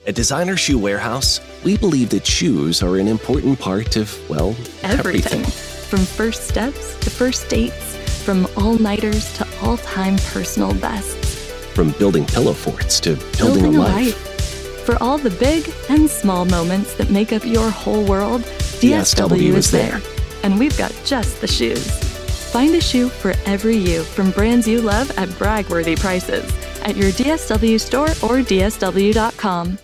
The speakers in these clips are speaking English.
At Designer Shoe Warehouse, we believe that shoes are an important part of, well, everything. From first steps to first dates, from all-nighters to all-time personal bests. From building pillow forts to building a life. For all the big and small moments that make up your whole world, DSW is there. And we've got just the shoes. Find a shoe for every you from brands you love at brag-worthy prices at your DSW store or DSW.com.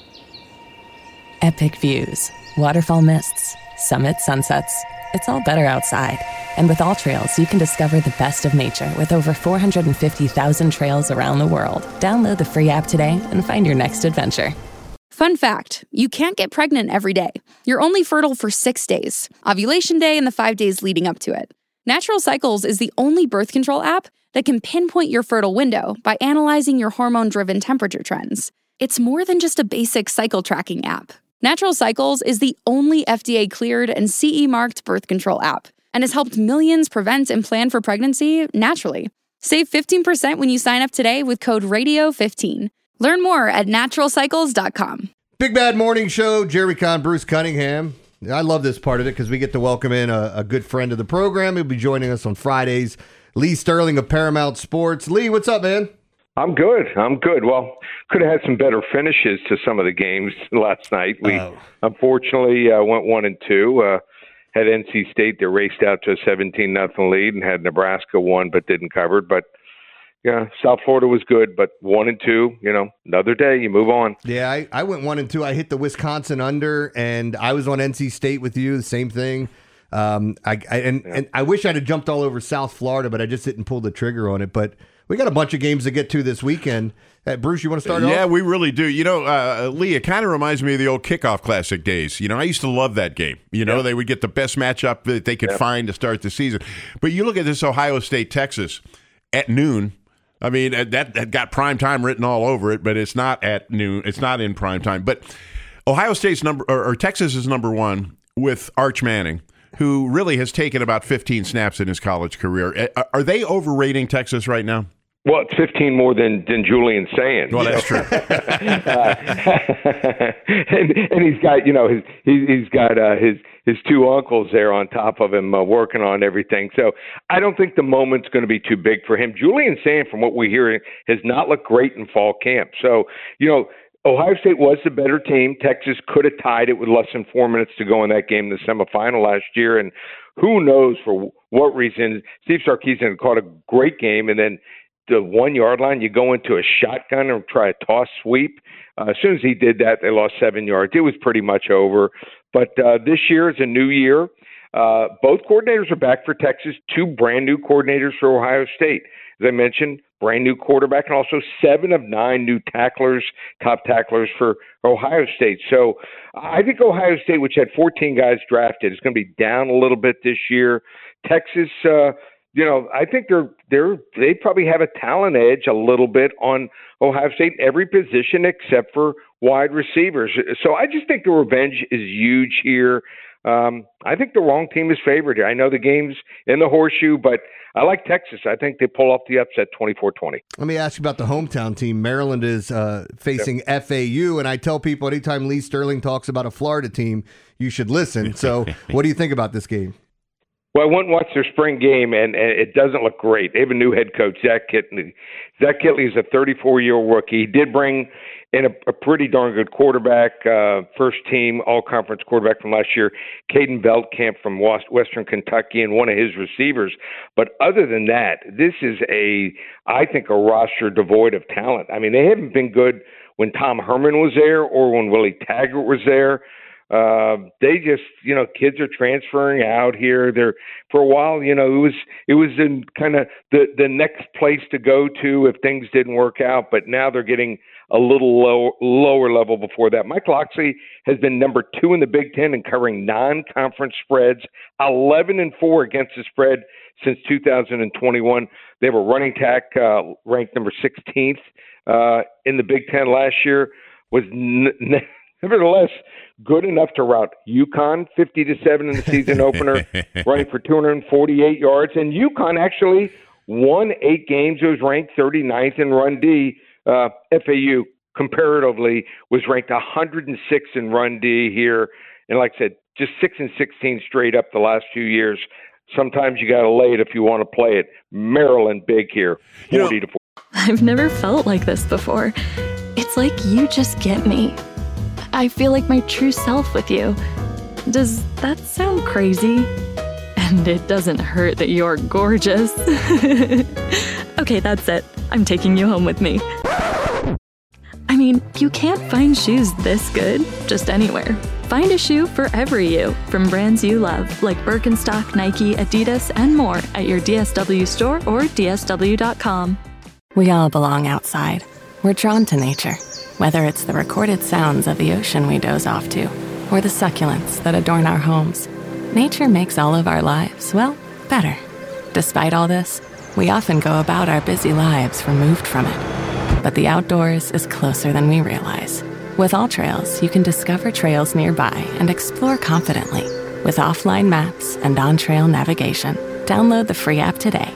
Epic views, waterfall mists, summit sunsets. It's all better outside. And with AllTrails, you can discover the best of nature with over 450,000 trails around the world. Download the free app today and find your next adventure. Fun fact, you can't get pregnant every day. You're only fertile for 6 days, ovulation day and the 5 days leading up to it. Natural Cycles is the only birth control app that can pinpoint your fertile window by analyzing your hormone-driven temperature trends. It's more than just a basic cycle tracking app. Natural Cycles is the only FDA-cleared and CE-marked birth control app and has helped millions prevent and plan for pregnancy naturally. Save 15% when you sign up today with code RADIO15. Learn more at naturalcycles.com. Big Bad Morning Show, Jerry Conn, Bruce Cunningham. I love this part of it because we get to welcome in a good friend of the program. He'll be joining us on Fridays. Lee Sterling of Paramount Sports. Lee, what's up, man? I'm good. Well, could have had some better finishes to some of the games last night. We unfortunately went 1-2. Had NC State that raced out to a 17-0 lead and had Nebraska won but didn't cover. But yeah, South Florida was good, but 1-2. Another day, you move on. Yeah, I went 1-2. I hit the Wisconsin under, and I was on NC State with you. The same thing. And I wish I'd have jumped all over South Florida, but I just didn't pull the trigger on it. But we got a bunch of games to get to this weekend. Bruce, you want to start off? Yeah, we really do. Lee, it kind of reminds me of the old Kickoff Classic days. I used to love that game. They would get the best matchup that they could find to start the season. But you look at this Ohio State-Texas at noon. I mean, that got prime time written all over it, but it's not at noon. It's not in prime time. But Ohio State's Texas is number one with Arch Manning, who really has taken about 15 snaps in his college career. Are they overrating Texas right now? Well, it's 15 more than Julian's saying. Well, that's true. and he's got, he's got his two uncles there on top of him working on everything. So I don't think the moment's going to be too big for him. Julian saying, from what we hear, has not looked great in fall camp. So, Ohio State was the better team. Texas could have tied it with less than 4 minutes to go in that game, the semifinal last year. And who knows for what reason, Steve Sarkisian caught a great game, and then the 1 yard line, you go into a shotgun and try a toss sweep. As soon as he did that, they lost 7 yards. It was pretty much over. But this year is a new year. Both coordinators are back for Texas, two brand new coordinators for Ohio State. As I mentioned, brand new quarterback, and also 7 of 9 new tacklers, top tacklers for Ohio State. So I think Ohio State, which had 14 guys drafted, is going to be down a little bit this year. Texas, I think they probably have a talent edge a little bit on Ohio State in every position except for wide receivers. So I just think the revenge is huge here. I think the wrong team is favored here. I know the game's in the horseshoe, but I like Texas. I think they pull off the upset 24-20. Let me ask you about the hometown team. Maryland is facing FAU, and I tell people anytime Lee Sterling talks about a Florida team, you should listen. So what do you think about this game? Well, I went and watched their spring game, and it doesn't look great. They have a new head coach, Zach Kittley. Zach Kittley is a 34-year-old rookie. He did bring in a pretty darn good quarterback, first-team all-conference quarterback from last year, Caden Beltcamp from Western Kentucky, and one of his receivers. But other than that, this is I think, a roster devoid of talent. I mean, they haven't been good when Tom Herman was there or when Willie Taggart was there. They just, kids are transferring out here. For a while, it was in kind of the next place to go to if things didn't work out, but now they're getting a little lower level before that. Mike Locksley has been number 2 in the Big Ten in covering non-conference spreads, 11-4 against the spread since 2021. They have a running tack ranked number 16th in the Big Ten last year, was nevertheless good enough to rout UConn 50-7 in the season opener, running for 248 yards. And UConn actually won 8 games. It was ranked 39th in Run D. FAU comparatively was ranked 106 in run D here. And like I said, just 6-16 straight up the last few years. Sometimes you got to lay it if you want to play it. Maryland big here, 40 to 4. I've never felt like this before. It's like you just get me. I feel like my true self with you. Does that sound crazy? And it doesn't hurt that you're gorgeous. Okay, that's it. I'm taking you home with me. I mean, you can't find shoes this good just anywhere. Find a shoe for every you from brands you love, like Birkenstock, Nike, Adidas, and more at your DSW store or DSW.com. We all belong outside. We're drawn to nature, whether it's the recorded sounds of the ocean we doze off to, or the succulents that adorn our homes. Nature makes all of our lives, well, better. Despite all this, we often go about our busy lives removed from it. But the outdoors is closer than we realize. With AllTrails, you can discover trails nearby and explore confidently with offline maps and on-trail navigation. Download the free app today.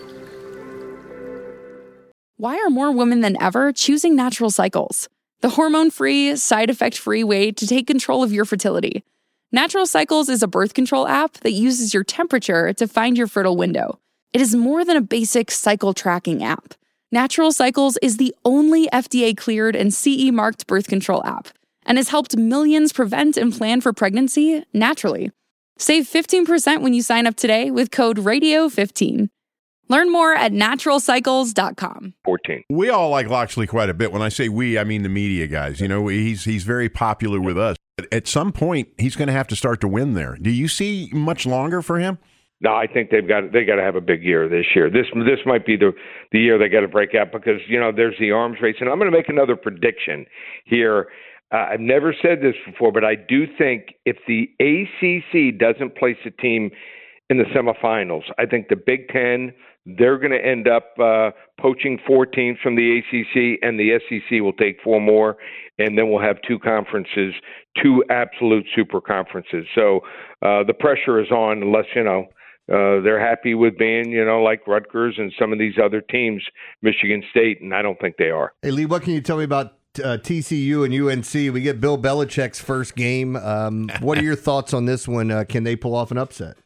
Why are more women than ever choosing Natural Cycles? The hormone-free, side-effect-free way to take control of your fertility. Natural Cycles is a birth control app that uses your temperature to find your fertile window. It is more than a basic cycle tracking app. Natural Cycles is the only FDA-cleared and CE-marked birth control app and has helped millions prevent and plan for pregnancy naturally. Save 15% when you sign up today with code RADIO15. Learn more at naturalcycles.com. 14. We all like Loxley quite a bit. When I say we, I mean the media guys. You know, he's very popular with us. But at some point, he's going to have to start to win there. Do you see much longer for him? No, I think they got to have a big year this year. This might be the year they got to break out because, you know, there's the arms race. And I'm going to make another prediction here. I've never said this before, but I do think if the ACC doesn't place a team in the semifinals, I think the Big Ten, they're going to end up poaching 4 teams from the ACC, and the SEC will take 4 more, and then we'll have 2 conferences, 2 absolute super conferences. So the pressure is on unless, you know, they're happy with being, you know, like Rutgers and some of these other teams, Michigan State, and I don't think they are. Hey, Lee, what can you tell me about TCU and UNC? We get Bill Belichick's first game. What are your thoughts on this one? Can they pull off an upset?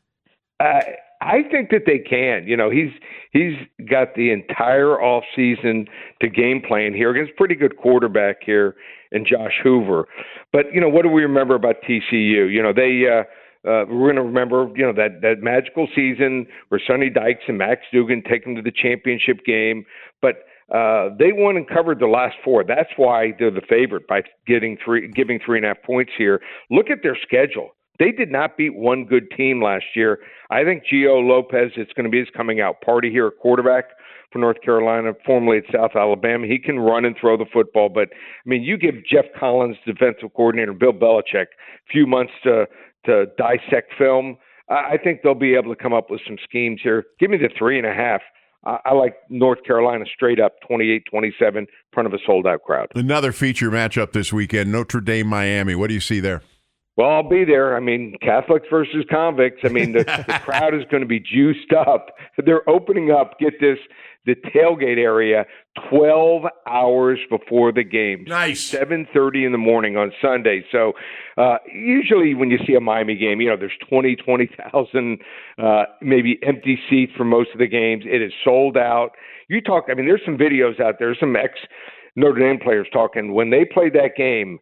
I think that they can. You know, he's got the entire offseason to game plan here against a pretty good quarterback here in Josh Hoover. But, you know, what do we remember about TCU? You know, we're going to remember, you know, that magical season where Sonny Dykes and Max Duggan take them to the championship game. But they won and covered the last 4. That's why they're the favorite by giving 3.5 points here. Look at their schedule. They did not beat one good team last year. I think Gio Lopez, it's going to be his coming out party here, a quarterback for North Carolina, formerly at South Alabama. He can run and throw the football. But, I mean, you give Jeff Collins, defensive coordinator, Bill Belichick, a few months to dissect film. I think they'll be able to come up with some schemes here. Give me the 3.5. I like North Carolina straight up 28-27 in front of a sold-out crowd. Another feature matchup this weekend, Notre Dame, Miami. What do you see there? Well, I'll be there. I mean, Catholics versus convicts. I mean, the crowd is going to be juiced up. They're opening up, get this, the tailgate area 12 hours before the game. Nice. 7:30 in the morning on Sunday. So usually when you see a Miami game, you know, there's 20,000 maybe empty seats for most of the games. It is sold out. You talk, I mean, there's some videos out there, some ex-Notre Dame players talking. When they played that game,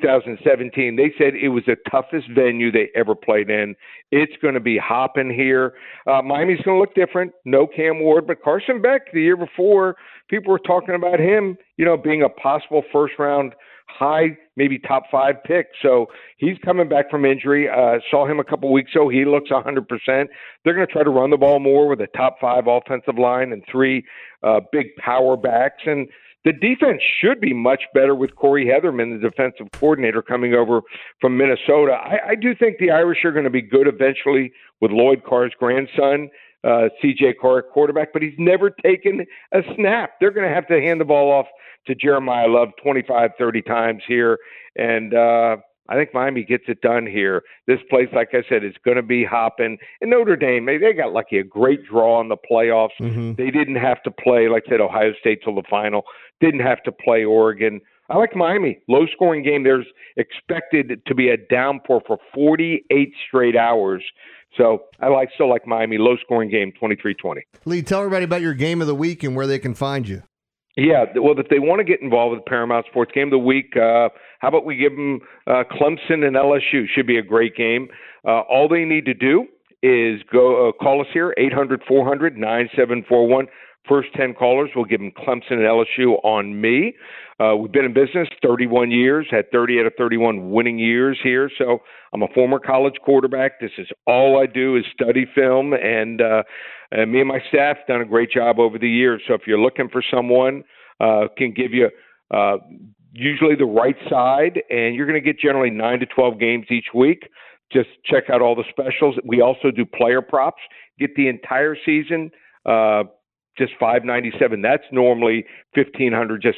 2017, they said it was the toughest venue they ever played in. It's going to be hopping here. Miami's going to look different. No Cam Ward, but Carson Beck the year before, people were talking about him, you know, being a possible first-round high, maybe top 5 pick. So he's coming back from injury. Saw him a couple weeks ago. He looks 100%. They're going to try to run the ball more with a top 5 offensive line and 3 big power backs. And the defense should be much better with Corey Heatherman, the defensive coordinator, coming over from Minnesota. I do think the Irish are going to be good eventually with Lloyd Carr's grandson, C.J. Carr, quarterback, but he's never taken a snap. They're going to have to hand the ball off to Jeremiah Love 25, 30 times here. And I think Miami gets it done here. This place, like I said, is going to be hopping. And Notre Dame, they got lucky, a great draw in the playoffs. Mm-hmm. They didn't have to play, like I said, Ohio State till the final. Didn't have to play Oregon. I like Miami. Low-scoring game. There's expected to be a downpour for 48 straight hours. So I still like Miami. Low-scoring game, 23-20. Lee, tell everybody about your game of the week and where they can find you. Yeah, well, if they want to get involved with Paramount Sports Game of the Week, how about we give them Clemson and LSU? Should be a great game. All they need to do is go call us here, 800-400-9741. First 10 callers will give them Clemson and LSU on me. We've been in business 31 years, had 30 out of 31 winning years here. So I'm a former college quarterback. This is all I do is study film, and me and my staff done a great job over the years. So if you're looking for someone, can give you usually the right side, and you're going to get generally 9 to 12 games each week. Just check out all the specials. We also do player props. Get the entire season. Just $597. That's normally $1,500, just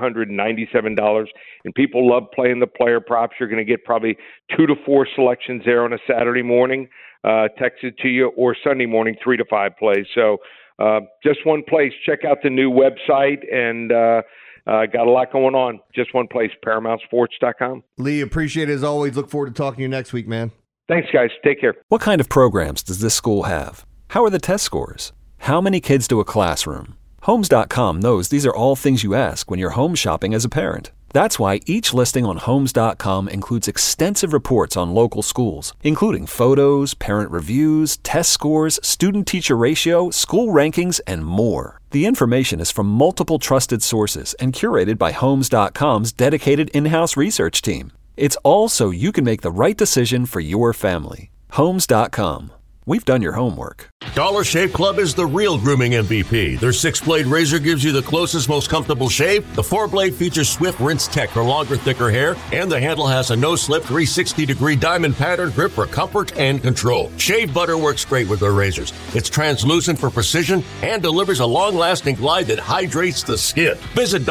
$597. And people love playing the player props. You're going to get probably 2 to 4 selections there on a Saturday morning, texted to you, or Sunday morning, 3 to 5 plays. So just one place. Check out the new website, and got a lot going on. Just one place, ParamountSports.com. Lee, appreciate it as always. Look forward to talking to you next week, man. Thanks, guys. Take care. What kind of programs does this school have? How are the test scores? How many kids to a classroom? Homes.com knows these are all things you ask when you're home shopping as a parent. That's why each listing on Homes.com includes extensive reports on local schools, including photos, parent reviews, test scores, student-teacher ratio, school rankings, and more. The information is from multiple trusted sources and curated by Homes.com's dedicated in-house research team. It's all so you can make the right decision for your family. Homes.com. We've done your homework. Dollar Shave Club is the real grooming MVP. Their 6-blade razor gives you the closest, most comfortable shave. The 4-blade features swift rinse tech for longer, thicker hair. And the handle has a no-slip 360-degree diamond pattern grip for comfort and control. Shave butter works great with their razors. It's translucent for precision and delivers a long-lasting glide that hydrates the skin. Visit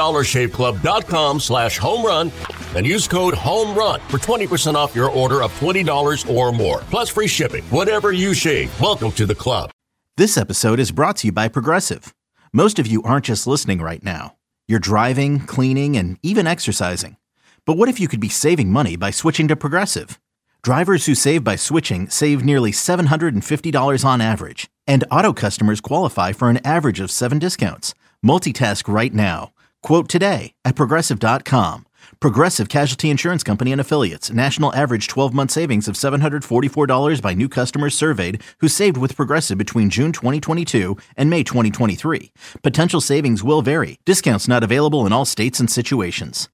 DollarShaveClub.com/homerun and use code HOMERUN for 20% off your order of $20 or more. Plus free shipping. Whatever you shave, welcome to the club. This episode is brought to you by Progressive. Most of you aren't just listening right now. You're driving, cleaning, and even exercising. But what if you could be saving money by switching to Progressive? Drivers who save by switching save nearly $750 on average. And auto customers qualify for an average of 7 discounts. Multitask right now. Quote today at Progressive.com. Progressive Casualty Insurance Company and Affiliates. National average 12-month savings of $744 by new customers surveyed who saved with Progressive between June 2022 and May 2023. Potential savings will vary. Discounts not available in all states and situations.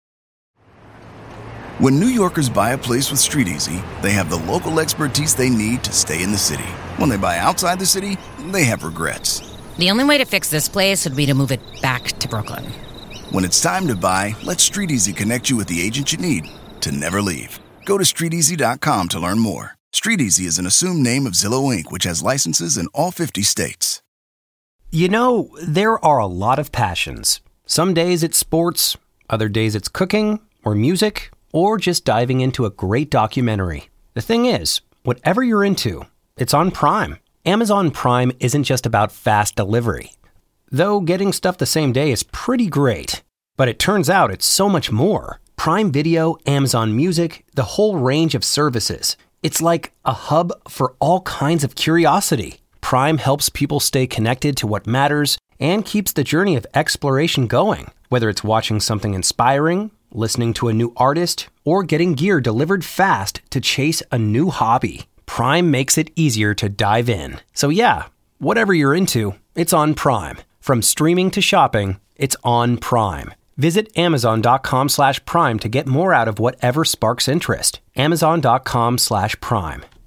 When New Yorkers buy a place with StreetEasy, they have the local expertise they need to stay in the city. When they buy outside the city, they have regrets. The only way to fix this place would be to move it back to Brooklyn. When it's time to buy, let StreetEasy connect you with the agent you need to never leave. Go to StreetEasy.com to learn more. StreetEasy is an assumed name of Zillow Inc., which has licenses in all 50 states. You know, there are a lot of passions. Some days it's sports, other days it's cooking or music, or just diving into a great documentary. The thing is, whatever you're into, it's on Prime. Amazon Prime isn't just about fast delivery. Though getting stuff the same day is pretty great. But it turns out it's so much more. Prime Video, Amazon Music, the whole range of services. It's like a hub for all kinds of curiosity. Prime helps people stay connected to what matters and keeps the journey of exploration going. Whether it's watching something inspiring, listening to a new artist, or getting gear delivered fast to chase a new hobby, Prime makes it easier to dive in. So yeah, whatever you're into, it's on Prime. From streaming to shopping, it's on Prime. Visit Amazon.com/Prime to get more out of whatever sparks interest. Amazon.com/Prime.